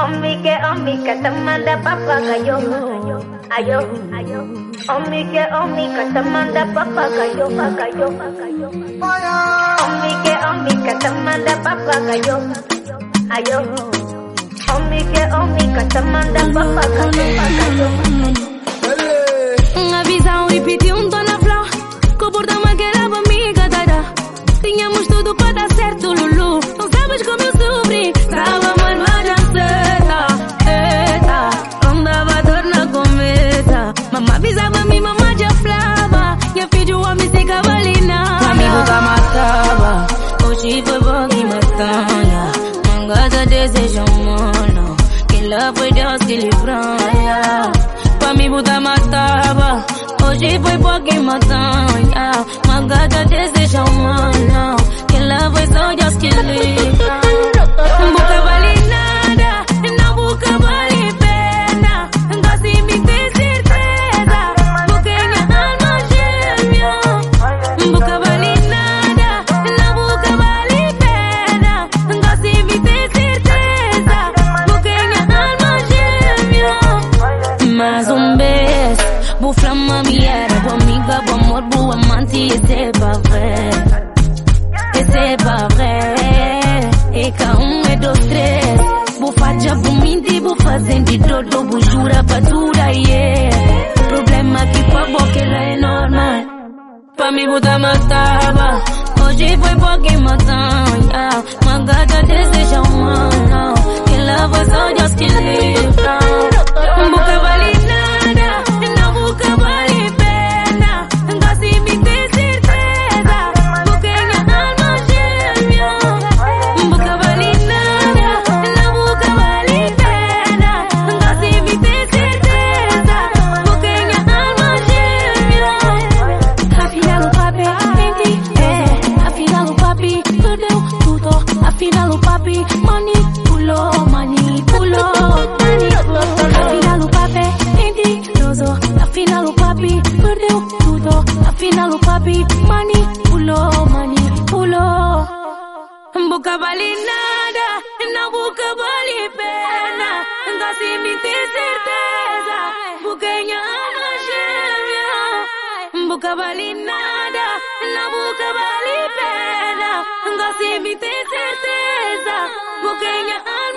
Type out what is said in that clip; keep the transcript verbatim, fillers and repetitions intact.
Omike, omike, te manda papagayo. Ayo, ayo. Omike, omike, te manda papagayo, pagayo, pagayo. Omike, omike, te manda papagayo. Ayo. Omike, omike, te manda papagayo, pagayo. Uma visão e pedi um dona flor. Comporta-me que era pra mim, gadada. Tínhamos tudo pra dar certo, Lulu. Não sabes como eu sofri. Tava mano a dançeta, eita. Não dava dor na cabeça. Mamãe avisava me, mamãe já falava. Minha filha, o homem sem cavalina. Amigo da matava. Hoje foi bom que matanha. Mangada deseja humano. Que lá foi Deus que livrou. Amigo da matava. Hoje foi pouco matanha. Mangada deseja humano. Que lá foi só Deus que livra. Boca vale nada, não boca vale pena. Gosto de me ter certeza. Boca é minha alma gêmea. Boca vale nada, não boca vale pena. Gosto de me ter certeza. Boca é minha alma gêmea. Mais um beijo, vou flama me era. Boa amiga, boa amor, boa amante. Esse é pra ver, esse é pra ver. E cá um é dois, três. Vou fazer por mim, vou fazer de todo. Vou jurar pra tudo, yeah. Problema que com a boca ela é normal. Pra mim botar matava. Hoje foi pouco matanha. Mangada deseja humano. Que lá foi só Deus que livra. Boca vale nada, não boca vale pena. Gosto de me ter certeza. Boca é minha alma gêmea. Boca vale nada, não boca vale pena. Gosto de me ter certeza. Boca é minha alma gêmea. Afinal o papi mente, é. Afinal o papi perdeu tudo. Afinal o papi manipulou, manipulou. Afinal o papi mentiroso. Afinal o papi perdeu tudo. Afinal o papi manipulou, manipulou. Boca vale nada, não boca vale pena. Gosto de me ter certeza. Boca é minha alma gêmea. Boca vale nada, não boca vale pena. Gosto de me ter certeza. Boca é minha alma